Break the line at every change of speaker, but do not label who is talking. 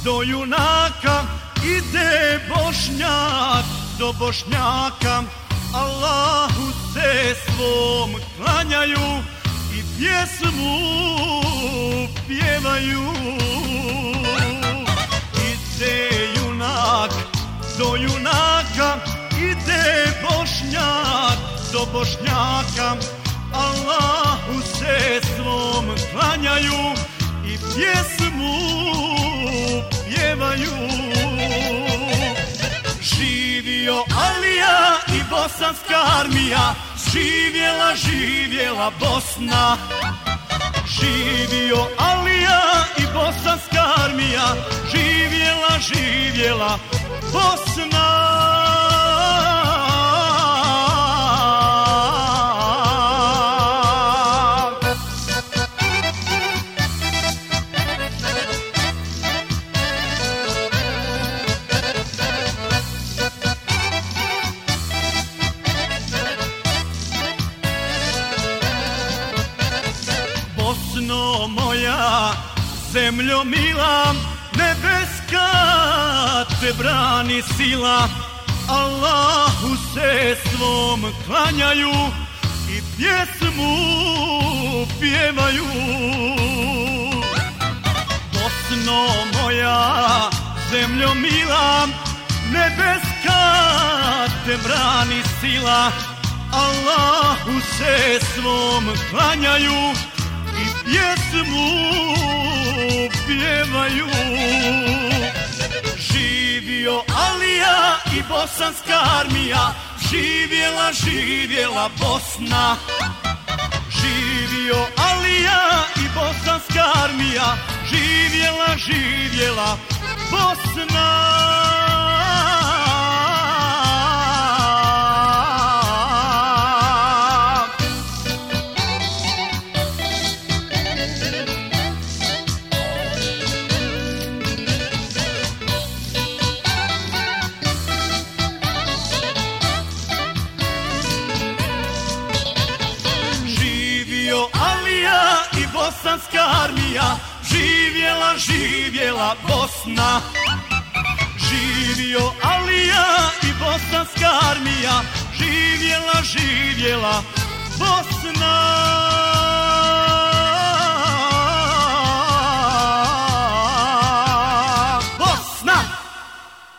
do junaka, ide Bošnjak do Bošnjaka. Allahu se svom klanjaju i pjesmu pjevaju. Ide junak do junaka, ide Bošnjak do Bošnjaka. Allahu se svom klanjaju i pjesmu pjevaju. Živio Alija i bosanska armija, živjela, živjela Bosna. Živio Alija i bosanska armija, živjela, živjela Bosna. Bosno moja, zemljo mila, nebeska te brani sila. Allahu se svom klanjaju i pjesmu pjevaju. Bosno moja, zemljo mila, nebeska te brani sila. Allahu se svom klanjaju i pjesmu pjevaju. Živio Alija i bosanska armija, živjela, živjela Bosna. Živio Alija i bosanska armija, živjela, živjela Bosna. Alija i bosanska armija, živjela, živjela Bosna. Živio Alija i bosanska armija, živjela, živjela Bosna.